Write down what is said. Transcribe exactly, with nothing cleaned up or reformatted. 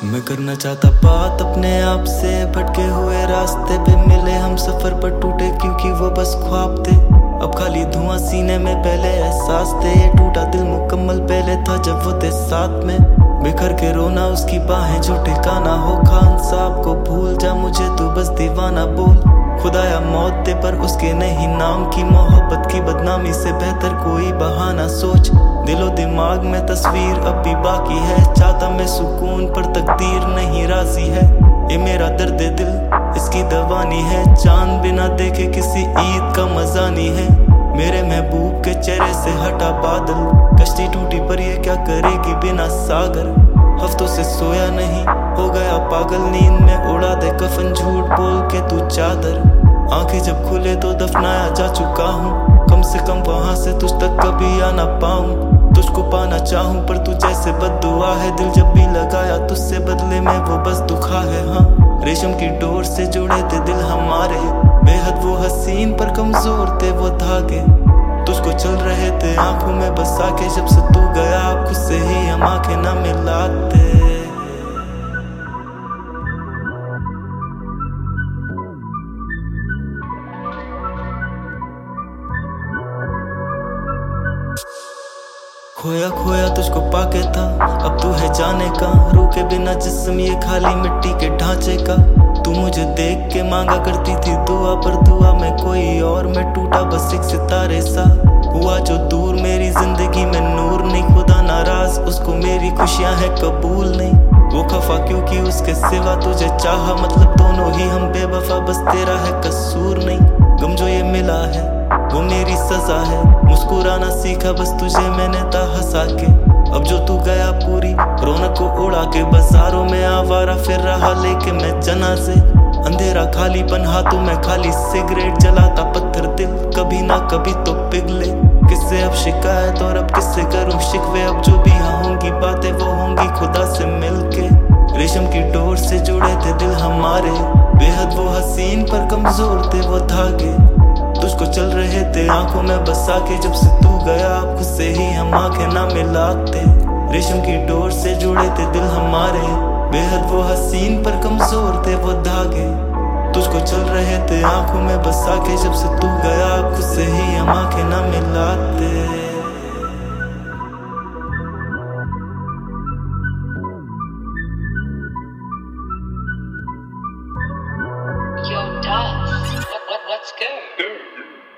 मैं करना चाहता बात अपने आप से, भटके हुए रास्ते पे मिले हम सफर पर टूटे क्योंकि वो बस ख्वाब थे। अब खाली धुआं सीने में, पहले एहसास थे। ये टूटा दिल मुकम्मल पहले था जब वो थे साथ में। बिखर के रोना उसकी बाहें जो ठिकाना हो, खान साहब को भूल जा मुझे तू बस दीवाना बोल। खुदाया मौत दे पर उसके नहीं नाम की, मोहब्बत की बदनामी से बेहतर कोई बहाना सोच। दिलो दिमाग में तस्वीर अब भी बाकी है, चाहता मैं सुकून पर तकदीर नहीं राजी है। ये मेरा दर्द दिल इसकी दवानी है, चांद बिना देखे किसी ईद का मजा नहीं है। मेरे महबूब के चेहरे से हटा बादल, कश्ती टूटी पर ये क्या करेगी बिना सागर। हफ्तों से सोया नहीं, हो गया पागल, नींद में उड़ा दे कफन झूठ बोल के तू चादर। आंखें जब खुले तो दफनाया जा चुका हूँ, कम से कम वहां से तुझ तक कभी आ ना पाऊं। तुझको पाना चाहूं पर तू जैसे बद्दुआ है, दिल जब भी लगाया तुझसे बदले में वो बस दुखा है। हाँ, रेशम की डोर से जुड़े थे दिल हमारे, बेहद वो हसीन पर कमजोर थे वो धागे। तुझको चल रहे थे आंखों में बसा के, जब से तू गया खुद से ही हम आंखें ना मिलाते। खोया खोया तुझको पाके था, अब तू है जाने का। रोके बिना जिस्म ये खाली मिट्टी के ढांचे का। तू मुझे देख के मांगा करती थी दुआ, पर दुआ में कोई और मैं टूटा बस एक सितारे सा। हुआ जो दूर मेरी जिंदगी में नूर नहीं, खुदा नाराज उसको मेरी खुशियां है कबूल नहीं। वो खफा क्योंकि उसके सिवा तुझे चाहा, मतलब दोनों ही हम बेवफा, बस तेरा है कसूर नहीं। गम जो ये मिला है वो मेरी सजा है, मुस्कुराना सीखा बस तुझे मैंने था हंसा के। अब जो तू गया पूरी रौनक को उड़ा के, बाजारों में आवारा फिर रहा लेके मैं जनाजे। अंधेरा खालीपन हाथों में खाली सिगरेट जलाता पत्थर दिल, कभी ना कभी तो पिघले। किससे अब शिकायत और अब किससे करूं शिकवे, अब जो भी होंगी बातें वो होंगी खुदा से मिलके। रेशम की डोर से जुड़े थे दिल हमारे, बेहद वो हसीन पर कमजोर थे वो धागे। तुझको चल रहे थे आंखों में बसा के, जब से तू गया अब खुद से ही हम आंखें ना मिलाते। रेशम की डोर से जुड़े थे दिल हमारे, बेहद वो हसीन पर कमजोर थे वो धागे। तुझको चल रहे थे आंखों में बसा के, जब से तू गया अब खुद से ही हम आंखें ना मिलाते। Yo, Dust, what, what, what's good?